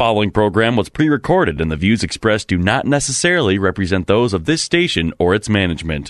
following program was pre-recorded, and the views expressed do not necessarily represent those of this station or its management.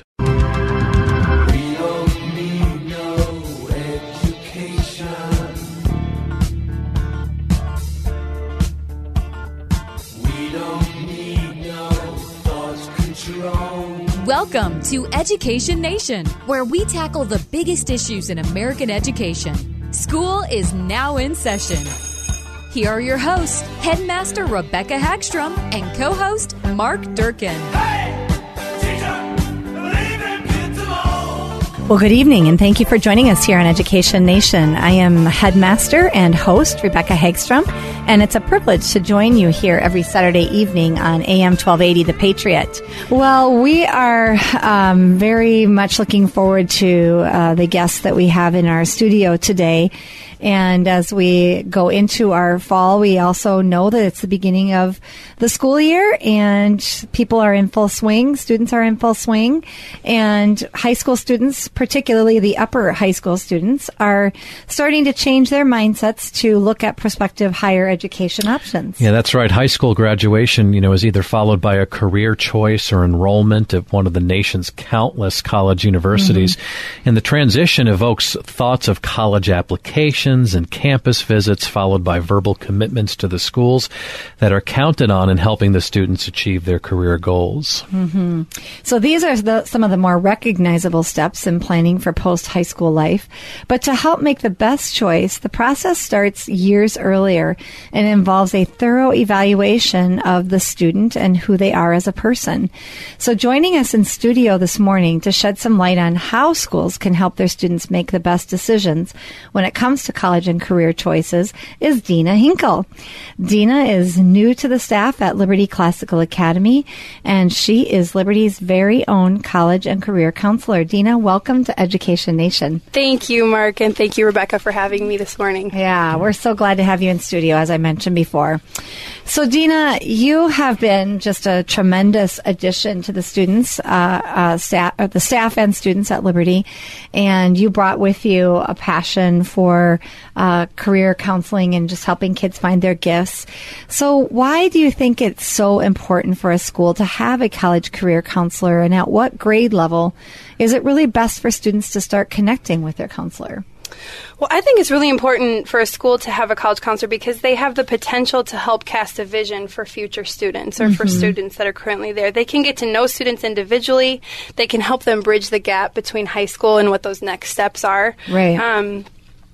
Welcome to Education Nation, where we tackle the biggest issues in American education. School is now in session. Here are your hosts, Headmaster Rebecca Hagstrom and co-host Mark Durkin. Hey, teacher, leave them kids alone. Well, good evening, and thank you for joining us here on Education Nation. I am Headmaster and host Rebecca Hagstrom, and it's a privilege to join you here every Saturday evening on AM 1280, The Patriot. Well, we are very much looking forward to the guests that we have in our studio today. And as we go into our fall, we also know that it's the beginning of the school year and people are in full swing. Students are in full swing. And high school students, particularly the upper high school students, are starting to change their mindsets to look at prospective higher education options. Yeah, that's right. High school graduation, is either followed by a career choice or enrollment at one of the nation's countless college universities. Mm-hmm. And the transition evokes thoughts of college application and campus visits, followed by verbal commitments to the schools that are counted on in helping the students achieve their career goals. Mm-hmm. So these are some of the more recognizable steps in planning for post-high school life. But to help make the best choice, the process starts years earlier and involves a thorough evaluation of the student and who they are as a person. So joining us in studio this morning to shed some light on how schools can help their students make the best decisions when it comes to college and career choices is Dina Hinkle. Dina is new to the staff at Liberty Classical Academy, and she is Liberty's very own college and career counselor. Dina, welcome to Education Nation. Thank you, Mark, and thank you, Rebecca, for having me this morning. Yeah, we're so glad to have you in studio, as I mentioned before. So, Dina, you have been just a tremendous addition to the students, the staff and students at Liberty, and you brought with you a passion for career counseling and just helping kids find their gifts. So why do you think it's so important for a school to have a college career counselor, and at what grade level is it really best for students to start connecting with their counselor? Well, I think it's really important for a school to have a college counselor because they have the potential to help cast a vision for future students or for students that are currently there. They can get to know students individually. They can help them bridge the gap between high school and what those next steps are. Right.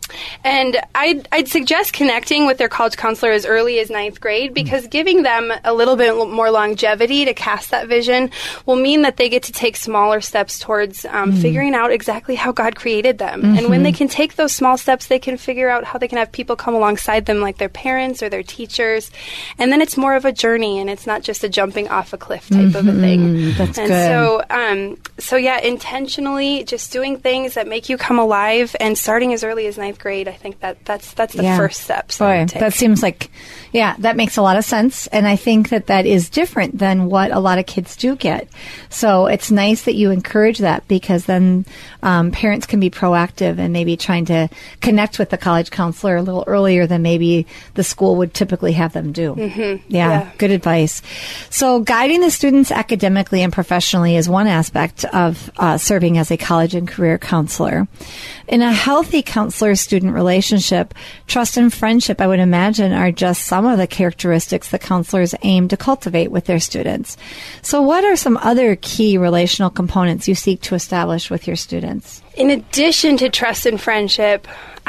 And I'd suggest connecting with their college counselor as early as 9th grade because giving them a little bit more longevity to cast that vision will mean that they get to take smaller steps towards figuring out exactly how God created them. Mm-hmm. And when they can take those small steps, they can figure out how they can have people come alongside them like their parents or their teachers. And then it's more of a journey and it's not just a jumping off a cliff type of a thing. That's and good. So intentionally just doing things that make you come alive and starting as early as 9th grade, I think that's the first steps. Boy, that seems like, that makes a lot of sense. And I think that is different than what a lot of kids do get. So it's nice that you encourage that because then parents can be proactive and maybe trying to connect with the college counselor a little earlier than maybe the school would typically have them do. Mm-hmm. Yeah, good advice. So guiding the students academically and professionally is one aspect of serving as a college and career counselor. In a healthy counselor-student relationship, trust and friendship, I would imagine, are just some of the characteristics that counselors aim to cultivate with their students. So what are some other key relational components you seek to establish with your students? In addition to trust and friendship,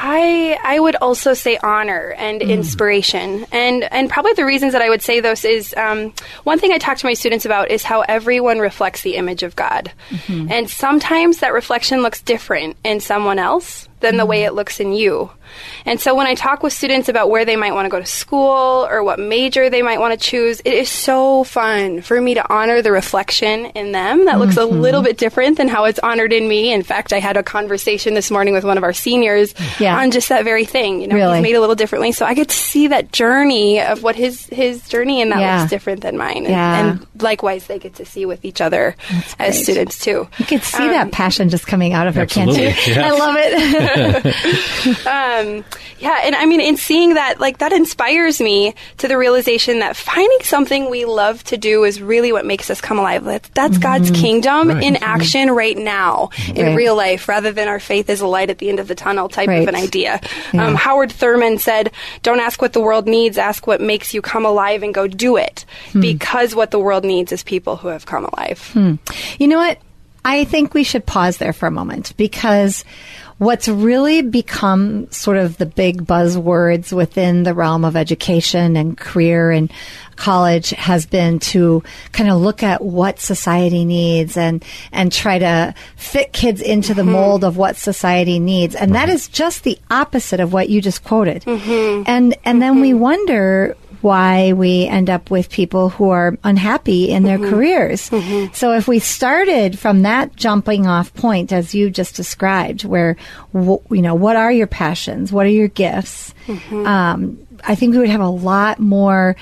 I would also say honor and inspiration. And probably the reasons that I would say those is, one thing I talk to my students about is how everyone reflects the image of God. Mm-hmm. And sometimes that reflection looks different in someone else than the way it looks in you. And so when I talk with students about where they might want to go to school or what major they might want to choose, it is so fun for me to honor the reflection in them that looks a little bit different than how it's honored in me. In fact, I had a conversation this morning with one of our seniors on just that very thing. He's made a little differently. So I get to see that journey of what his journey in that looks different than mine. And likewise, they get to see with each other as students too. You can see that passion just coming out of her, can't you? Yeah. I love it. And I mean, in seeing that, like, that inspires me to the realization that finding something we love to do is really what makes us come alive. That's God's kingdom in action right now in real life, rather than our faith is a light at the end of the tunnel type of an idea. Yeah. Howard Thurman said, "Don't ask what the world needs, ask what makes you come alive and go do it." Because what the world needs is people who have come alive. You know what? I think we should pause there for a moment, because what's really become sort of the big buzzwords within the realm of education and career and college has been to kind of look at what society needs and try to fit kids into the mold of what society needs. And that is just the opposite of what you just quoted. And then we wonder why we end up with people who are unhappy in their careers. So if we started from that jumping off point, as you just described, where, what are your passions? What are your gifts? I think we would have a lot more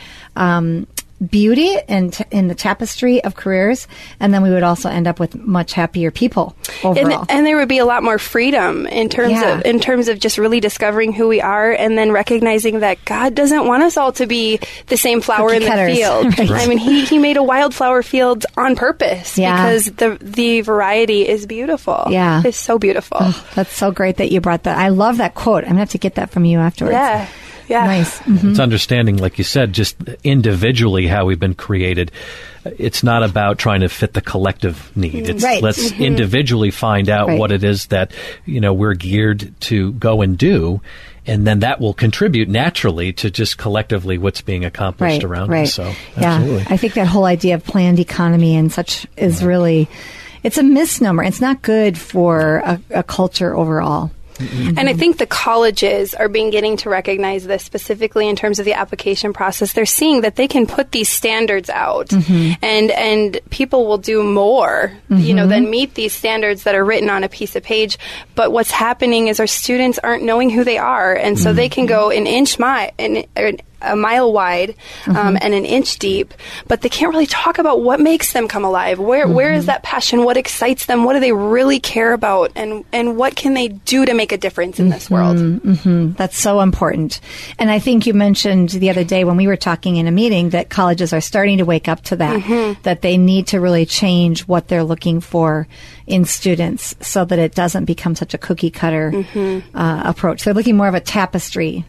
beauty in the tapestry of careers, and then we would also end up with much happier people overall. And there would be a lot more freedom in terms of just really discovering who we are, and then recognizing that God doesn't want us all to be the same flower in the field. Right. I mean, He made a wildflower field on purpose because the variety is beautiful. Yeah, it's so beautiful. Oh, that's so great that you brought that. I love that quote. I'm gonna have to get that from you afterwards. Yeah. Nice. It's understanding, like you said, just individually how we've been created. It's not about trying to fit the collective need. It's let's individually find out what it is that, we're geared to go and do. And then that will contribute naturally to just collectively what's being accomplished around us. So, absolutely. I think that whole idea of planned economy and such is really, it's a misnomer. It's not good for a culture overall. And I think the colleges are beginning to recognize this, specifically in terms of the application process. They're seeing that they can put these standards out, and people will do more, than meet these standards that are written on a piece of page. But what's happening is our students aren't knowing who they are, and so they can go a mile wide and an inch deep, but they can't really talk about what makes them come alive. Where is that passion? What excites them? What do they really care about? And what can they do to make a difference in this world? That's so important. And I think you mentioned the other day when we were talking in a meeting that colleges are starting to wake up to that, that they need to really change what they're looking for in students so that it doesn't become such a cookie cutter approach. They're looking more of a tapestry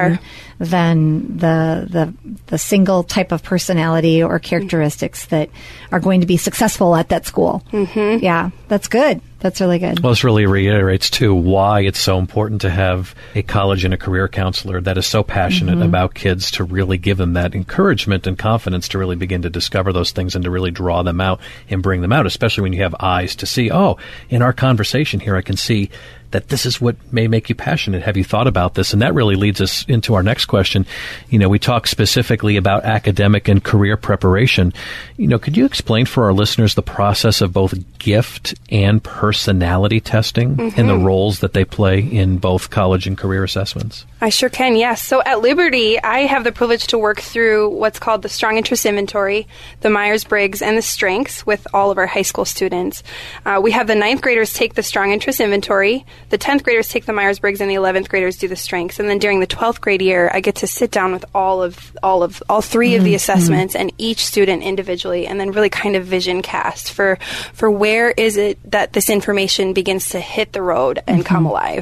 than the single type of personality or characteristics that are going to be successful at that school. Yeah, that's good. That's really good. Well, this really reiterates, too, why it's so important to have a college and a career counselor that is so passionate about kids, to really give them that encouragement and confidence to really begin to discover those things and to really draw them out and bring them out, especially when you have eyes to see, in our conversation here, I can see that this is what may make you passionate. Have you thought about this? And that really leads us into our next question. We talk specifically about academic and career preparation. Could you explain for our listeners the process of both gift and personality testing and the roles that they play in both college and career assessments? I sure can, yes. So at Liberty, I have the privilege to work through what's called the Strong Interest Inventory, the Myers-Briggs, and the Strengths with all of our high school students. We have the 9th graders take the Strong Interest Inventory, the 10th graders take the Myers-Briggs, and the 11th graders do the Strengths. And then during the 12th grade year, I get to sit down with all three of the assessments and each student individually, and then really kind of vision cast for where is it that this information begins to hit the road and come alive.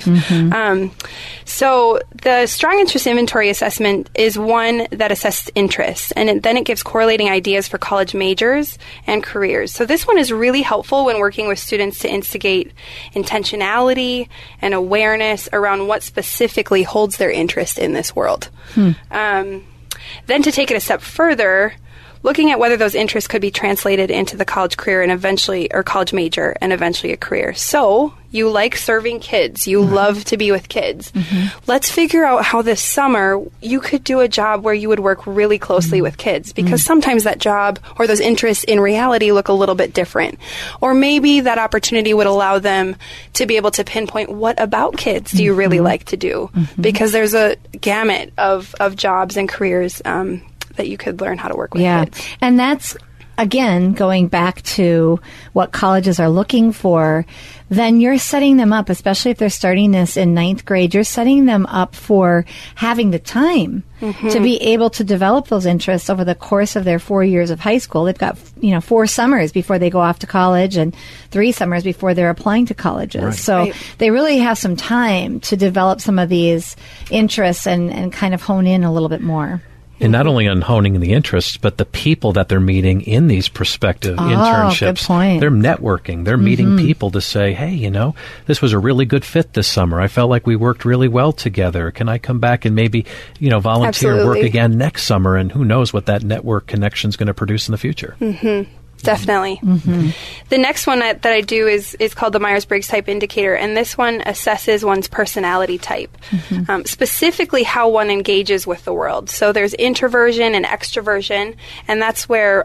So the Strong Interest Inventory assessment is one that assesses interests, and then it gives correlating ideas for college majors and careers. So this one is really helpful when working with students to instigate intentionality and awareness around what specifically holds their interest in this world. Then to take it a step further, looking at whether those interests could be translated into the college career and eventually, or college major and eventually a career. So you like serving kids. You love to be with kids. Let's figure out how this summer you could do a job where you would work really closely with kids, because sometimes that job or those interests in reality look a little bit different. Or maybe that opportunity would allow them to be able to pinpoint, what about kids do you really like to do? Because there's a gamut of jobs and careers that you could learn how to work with kids. And that's again, going back to what colleges are looking for, then you're setting them up, especially if they're starting this in 9th grade, you're setting them up for having the time to be able to develop those interests over the course of their 4 years of high school. They've got, 4 summers before they go off to college and 3 summers before they're applying to colleges. Right. So they really have some time to develop some of these interests and kind of hone in a little bit more. And not only on honing the interests, but the people that they're meeting in these prospective internships. Good point. They're networking. They're meeting people to say, hey, this was a really good fit this summer. I felt like we worked really well together. Can I come back and maybe, volunteer and work again next summer? And who knows what that network connection is going to produce in the future. Mm-hmm. Definitely. The next one that I do is called the Myers-Briggs Type Indicator, and this one assesses one's personality type, specifically how one engages with the world. So there's introversion and extroversion, and that's where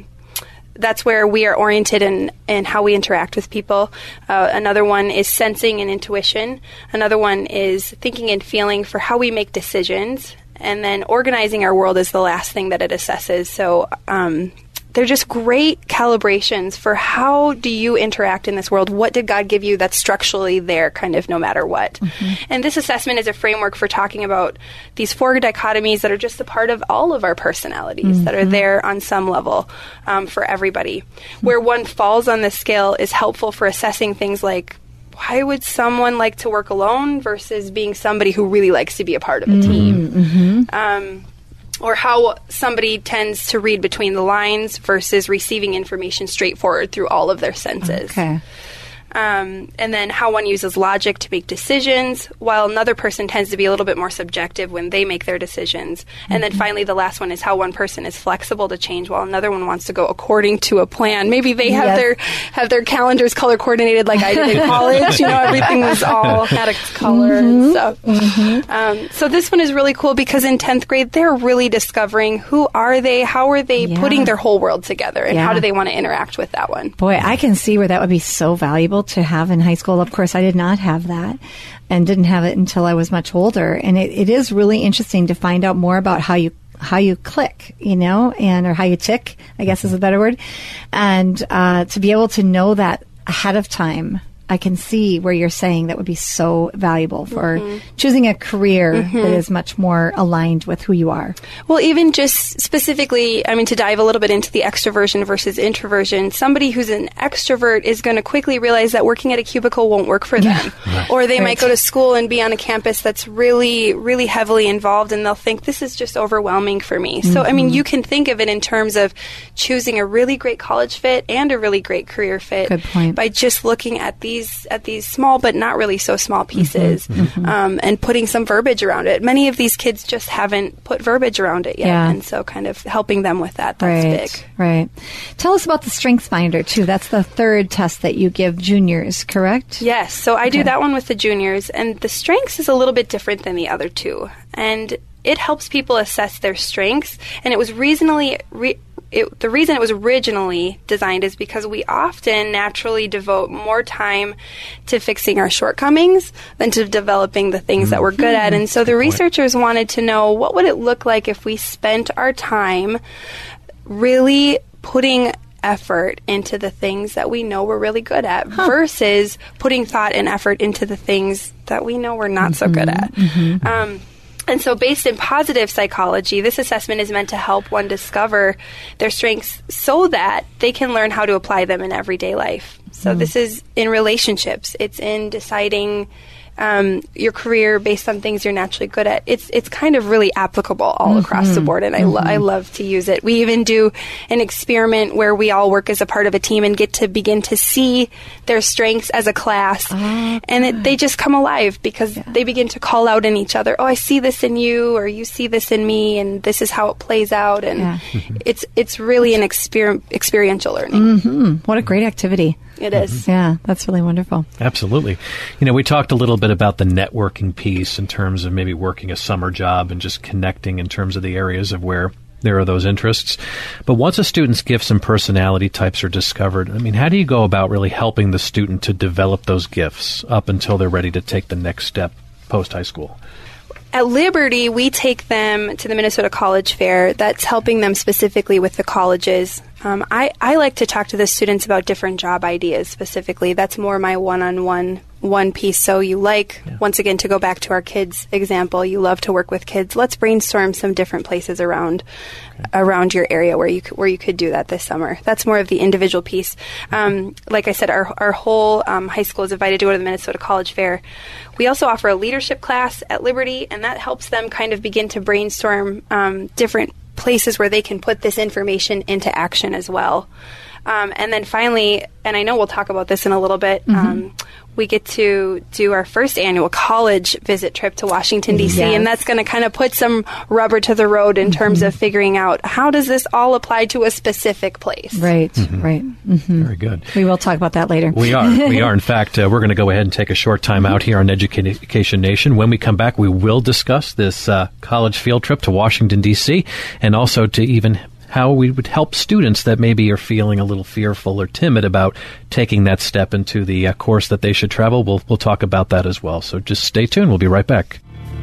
we are oriented in how we interact with people. Another one is sensing and intuition. Another one is thinking and feeling for how we make decisions. And then organizing our world is the last thing that it assesses. So they're just great calibrations for how do you interact in this world. What did God give you that's structurally there kind of no matter what? And this assessment is a framework for talking about these 4 dichotomies that are just a part of all of our personalities that are there on some level for everybody. Where one falls on this scale is helpful for assessing things like, why would someone like to work alone versus being somebody who really likes to be a part of a team? Or how somebody tends to read between the lines versus receiving information straightforward through all of their senses. Okay. And then how one uses logic to make decisions, while another person tends to be a little bit more subjective when they make their decisions. And then finally, the last one is how one person is flexible to change, while another one wants to go according to a plan. Maybe they have their calendars color coordinated like I did in college. Everything was all had a color and stuff. So this one is really cool because in 10th grade, they're really discovering who are they, how are they putting their whole world together, and how do they want to interact with that one. Boy, I can see where that would be so valuable to have in high school. Of course, I did not have that and didn't have it until I was much older. And it is really interesting to find out more about how you click, or how you tick, I guess is a better word. And to be able to know that ahead of time, I can see where you're saying that would be so valuable for choosing a career that is much more aligned with who you are. Well, even just specifically, to dive a little bit into the extroversion versus introversion, somebody who's an extrovert is going to quickly realize that working at a cubicle won't work for them. Or they might go to school and be on a campus that's really, really heavily involved, and they'll think, this is just overwhelming for me. So, you can think of it in terms of choosing a really great college fit and a really great career fit. Good point. By just looking at these small but not really so small pieces and putting some verbiage around it. Many of these kids just haven't put verbiage around it yet, and so kind of helping them with that's big. Right. Tell us about the Strengths Finder, too. That's the 3rd test that you give juniors, correct? Yes. So I do that one with the juniors, and the Strengths is a little bit different than the other 2. And it helps people assess their strengths, and it was the reason it was originally designed is because we often naturally devote more time to fixing our shortcomings than to developing the things that we're good at. And so the researchers wanted to know, what would it look like if we spent our time really putting effort into the things that we know we're really good at versus putting thought and effort into the things that we know we're not so good at. And so based in positive psychology, this assessment is meant to help one discover their strengths so that they can learn how to apply them in everyday life. So this is in relationships. It's in deciding your career based on things you're naturally good at. It's kind of really applicable all across the board, and I love to use it. We even do an experiment where we all work as a part of a team and get to begin to see their strengths as a class, and they just come alive because they begin to call out in each other, oh, I see this in you, or you see this in me, and this is how it plays out, and it's really an experiential learning. What a great activity. It is. Yeah, that's really wonderful. Absolutely. We talked a little bit about the networking piece in terms of maybe working a summer job and just connecting in terms of the areas of where there are those interests. But once a student's gifts and personality types are discovered, how do you go about really helping the student to develop those gifts up until they're ready to take the next step post-high school? At Liberty, we take them to the Minnesota College Fair. That's helping them specifically with the colleges. I like to talk to the students about different job ideas specifically. That's more my one piece. So once again, to go back to our kids example, you love to work with kids. Let's brainstorm some different places around your area where you could do that this summer. That's more of the individual piece. Like I said, our whole high school is invited to go to the Minnesota College Fair. We also offer a leadership class at Liberty, and that helps them kind of begin to brainstorm different places where they can put this information into action as well. And then finally, and I know we'll talk about this in a little bit, we get to do our first annual college visit trip to Washington, D.C., and that's going to kind of put some rubber to the road in terms of figuring out how does this all apply to a specific place. Right, right. Very good. We will talk about that later. We are. In fact, we're going to go ahead and take a short time out here on Education Nation. When we come back, we will discuss this college field trip to Washington, D.C., and also to even how we would help students that maybe are feeling a little fearful or timid about taking that step into the course that they should travel. We'll talk about that as well. So just stay tuned. We'll be right back.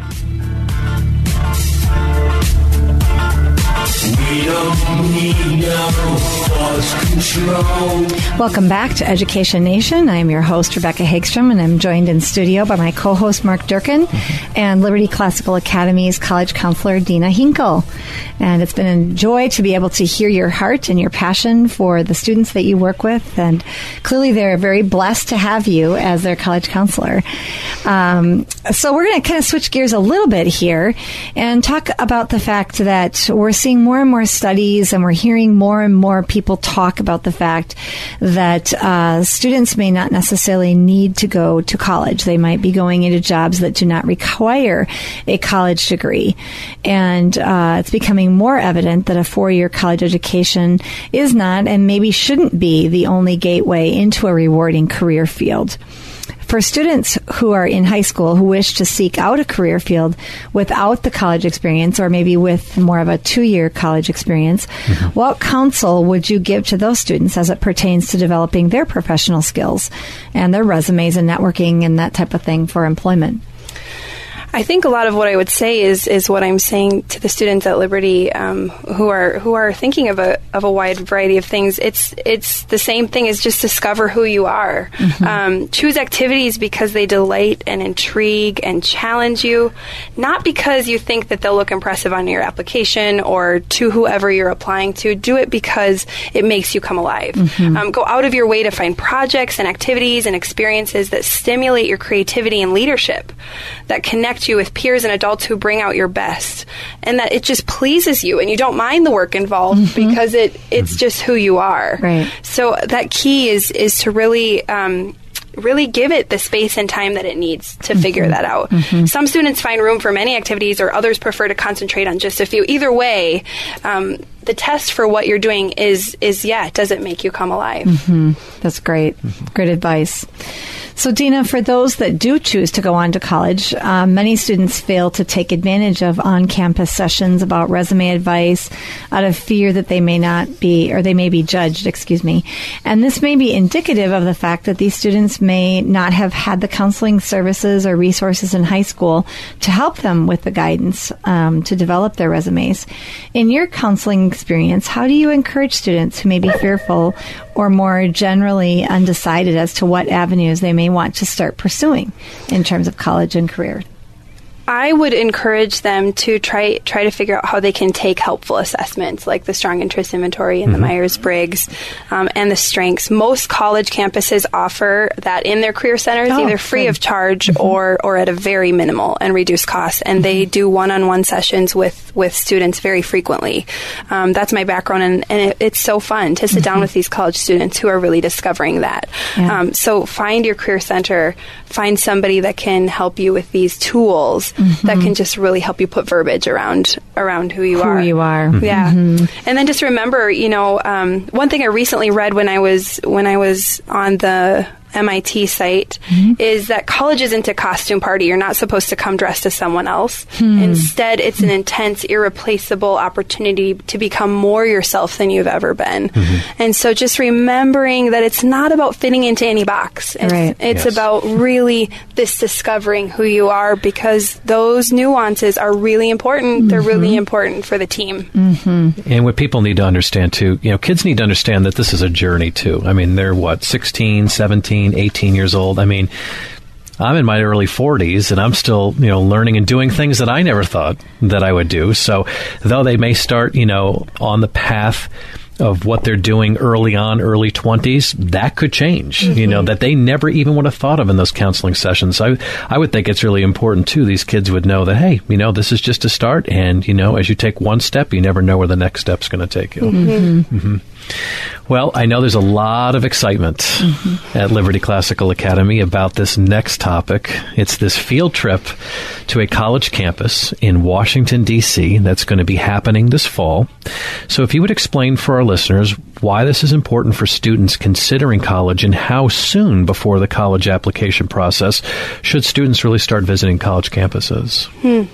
We don't need no force control. Welcome back to Education Nation. I am your host, Rebecca Hagstrom, and I'm joined in studio by my co-host, Mark Durkin, and Liberty Classical Academy's college counselor, Dina Hinkle. And it's been a joy to be able to hear your heart and your passion for the students that you work with, and clearly they're very blessed to have you as their college counselor. So we're going to kind of switch gears a little bit here and talk about the fact that we're seeing more and more studies, and we're hearing more and more people talk about the fact that students may not necessarily need to go to college. They might be going into jobs that do not require a college degree. And it's becoming more evident that a 4-year college education is not and maybe shouldn't be the only gateway into a rewarding career field. For students who are in high school who wish to seek out a career field without the college experience, or maybe with more of a 2-year college experience, what counsel would you give to those students as it pertains to developing their professional skills and their resumes and networking and that type of thing for employment? I think a lot of what I would say is what I'm saying to the students at Liberty who are thinking of a wide variety of things. It's the same thing as just discover who you are. Choose activities because they delight and intrigue and challenge you, not because you think that they'll look impressive on your application or to whoever you're applying to. Do it because it makes you come alive. Go out of your way to find projects and activities and experiences that stimulate your creativity and leadership, that connect you with peers and adults who bring out your best, and that it just pleases you and you don't mind the work involved because it's just who you are. Right. So that key is to really give it the space and time that it needs to figure that out. Some students find room for many activities, or others prefer to concentrate on just a few. Either way, the test for what you're doing is does it make you come alive? That's great. Great advice. So, Dina, for those that do choose to go on to college, many students fail to take advantage of on-campus sessions about resume advice out of fear that they may not be, or they may be judged, And this may be indicative of the fact that these students may not have had the counseling services or resources in high school to help them with the guidance to develop their resumes. In your counseling experience, how do you encourage students who may be fearful or more generally undecided as to what avenues they may want to start pursuing in terms of college and career? I would encourage them to try to figure out how they can take helpful assessments like the Strong Interest Inventory and the Myers-Briggs and the Strengths. Most college campuses offer that in their career centers, either free of charge or at a very minimal and reduced cost. And they do one-on-one sessions with students very frequently. That's my background, and it's so fun to sit down with these college students who are really discovering that. Yeah. So find your career center, find somebody that can help you with these tools that can just really help you put verbiage around who you are. Who you are. Yeah. And then just remember, one thing I recently read when I was on the MIT site is that college isn't a costume party. You're not supposed to come dressed as someone else. Instead, it's an intense, irreplaceable opportunity to become more yourself than you've ever been. And so just remembering that it's not about fitting into any box. It's about really this discovering who you are, because those nuances are really important. They're really important for the team. And what people need to understand, too, kids need to understand that this is a journey, too. I mean, they're, 16, 17, 18 years old. I mean, I'm in my early 40s, and I'm still, learning and doing things that I never thought that I would do. So though they may start, on the path of what they're doing early on, early 20s, that could change, that they never even would have thought of in those counseling sessions. I would think it's really important, too. These kids would know that, hey, this is just a start. And, as you take one step, you never know where the next step's going to take you. Well, I know there's a lot of excitement at Liberty Classical Academy about this next topic. It's this field trip to a college campus in Washington, D.C. that's going to be happening this fall. So if you would explain for our listeners why this is important for students considering college, and how soon before the college application process should students really start visiting college campuses?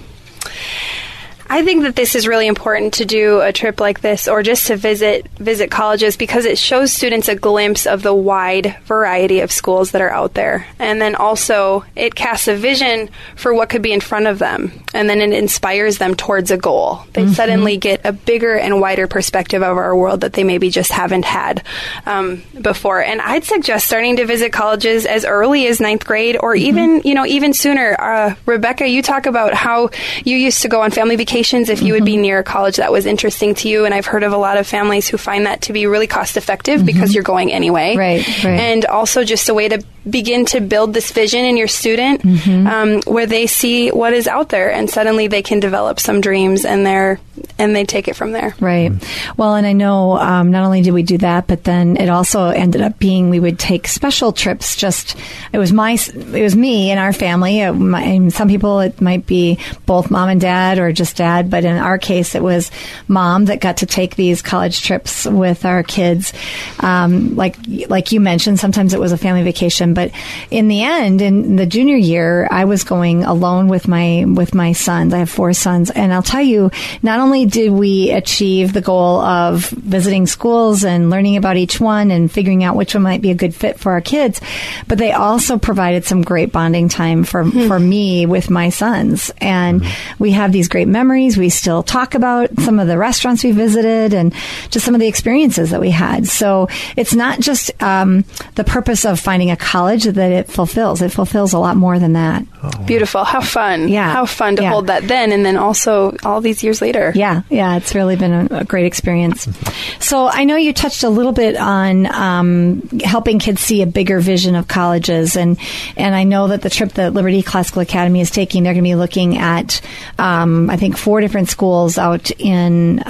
I think that this is really important to do a trip like this, or just to visit colleges, because it shows students a glimpse of the wide variety of schools that are out there. And then also it casts a vision for what could be in front of them. And then it inspires them towards a goal. They suddenly get a bigger and wider perspective of our world that they maybe just haven't had before. And I'd suggest starting to visit colleges as early as 9th grade, or even sooner. Rebecca, you talk about how you used to go on family vacations if you would be near a college that was interesting to you. And I've heard of a lot of families who find that to be really cost effective because you're going anyway. Right. And also just a way to begin to build this vision in your student where they see what is out there, and suddenly they can develop some dreams, and they take it from there. Right. Well, and I know not only did we do that, but then it also ended up being we would take special trips. It was me and our family. Some people it might be both mom and dad, or just dad, but in our case it was mom that got to take these college trips with our kids. Like you mentioned, sometimes it was a family vacation, but in the end, in the junior year, I was going alone with my sons. I have 4 sons, and I'll tell you, not only did we achieve the goal of visiting schools and learning about each one and figuring out which one might be a good fit for our kids, but they also provided some great bonding time for me with my sons. And we have these great memories. We still talk about some of the restaurants we visited and just some of the experiences that we had. So it's not just the purpose of finding a college that it fulfills. It fulfills a lot more than that. Beautiful. How fun. Yeah. How fun to hold that then, and then also all these years later. Yeah. It's really been a great experience. So I know you touched a little bit on helping kids see a bigger vision of colleges, and I know that the trip that Liberty Classical Academy is taking, they're going to be looking at I think 4 different schools out in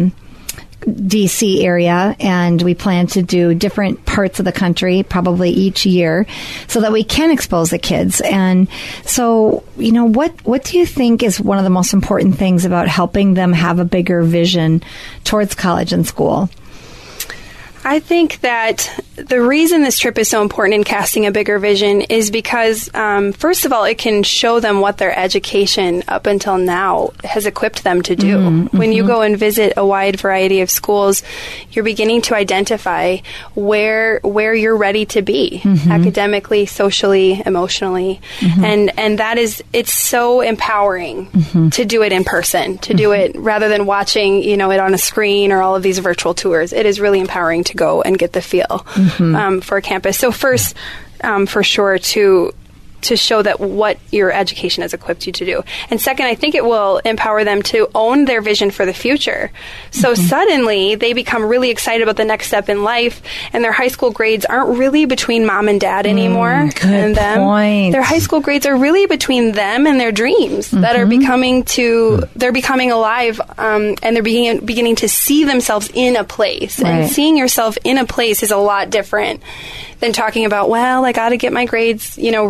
D.C. area, and we plan to do different parts of the country probably each year so that we can expose the kids. And so, what do you think is one of the most important things about helping them have a bigger vision towards college and school? I think that the reason this trip is so important in casting a bigger vision is because, first of all, it can show them what their education up until now has equipped them to do. When you go and visit a wide variety of schools, you're beginning to identify where you're ready to be academically, socially, emotionally. And that is, it's so empowering to do it in person, to do it rather than watching, it on a screen or all of these virtual tours. It is really empowering to go and get the feel for a campus. So first, for sure, to show that what your education has equipped you to do. And second, I think it will empower them to own their vision for the future. So suddenly they become really excited about the next step in life, and their high school grades aren't really between mom and dad anymore and them. Point. Their high school grades are really between them and their dreams that are they're becoming alive, and they're beginning to see themselves in a place. Right. And seeing yourself in a place is a lot different than talking about, well, I got to get my grades, really good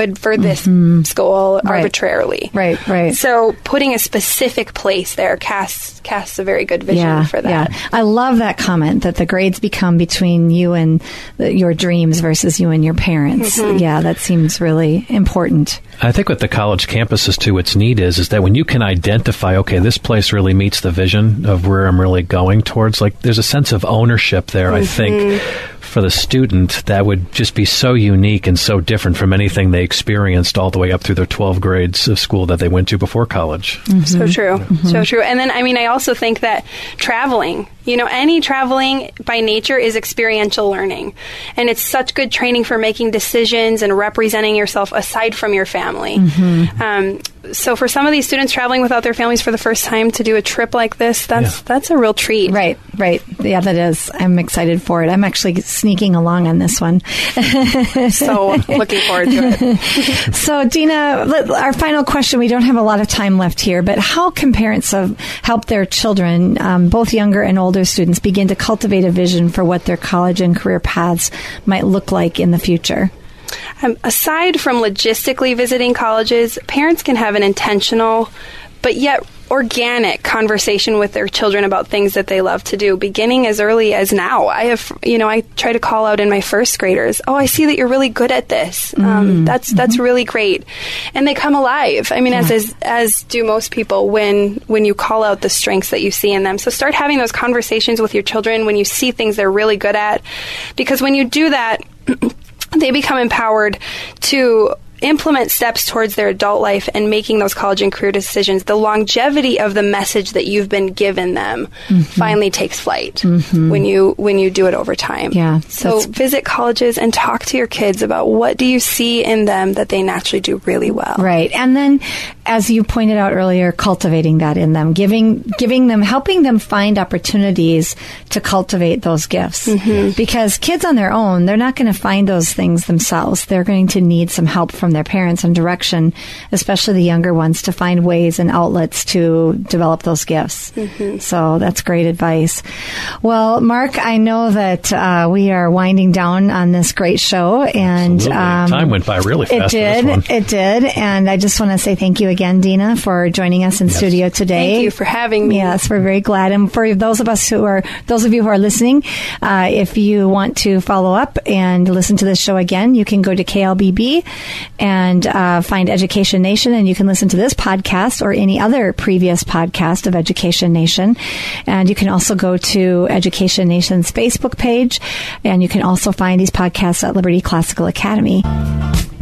good for this school arbitrarily. Right. So putting a specific place there casts a very good vision for that. Yeah. I love that comment that the grades become between you and your dreams versus you and your parents. Yeah, that seems really important. I think with the college campuses, too, what's neat is that when you can identify, okay, this place really meets the vision of where I'm really going towards, like there's a sense of ownership there, I think, for the student that would just be so unique and so different from anything they experienced all the way up through their 12 grades of school that they went to before college. So true. So true. And then, I also think that traveling, any traveling by nature is experiential learning. And it's such good training for making decisions and representing yourself aside from your family. So for some of these students traveling without their families for the first time to do a trip like this, that's a real treat. Right. Yeah, that is. I'm excited for it. I'm actually sneaking along on this one. So looking forward to it. So Dina, our final question, we don't have a lot of time left here, but how can parents help their children, both younger and older students, begin to cultivate a vision for what their college and career paths might look like in the future? Aside from logistically visiting colleges, parents can have an intentional but yet organic conversation with their children about things that they love to do, beginning as early as now. I try to call out in my first graders, I see that you're really good at this. That's really great. And they come alive. As do most people when you call out the strengths that you see in them. So start having those conversations with your children when you see things they're really good at, because when you do that, they become empowered to implement steps towards their adult life and making those college and career decisions. The longevity of the message that you've been given them finally takes flight when you do it over time. Yeah, so visit colleges and talk to your kids about what do you see in them that they naturally do really well. Right. And then, as you pointed out earlier, cultivating that in them, giving them, helping them find opportunities to cultivate those gifts. Because kids on their own, they're not going to find those things themselves. They're going to need some help from their parents and direction, especially the younger ones, to find ways and outlets to develop those gifts. So that's great advice. Well, Mark, I know that we are winding down on this great show, and time went by really fast. It did. And I just want to say thank you again, Dina, for joining us in studio today. Thank you for having me. Yes, we're very glad. And for those of you who are listening, if you want to follow up and listen to this show again, you can go to KLBB and find Education Nation, and you can listen to this podcast or any other previous podcast of Education Nation. And you can also go to Education Nation's Facebook page, and you can also find these podcasts at Liberty Classical Academy.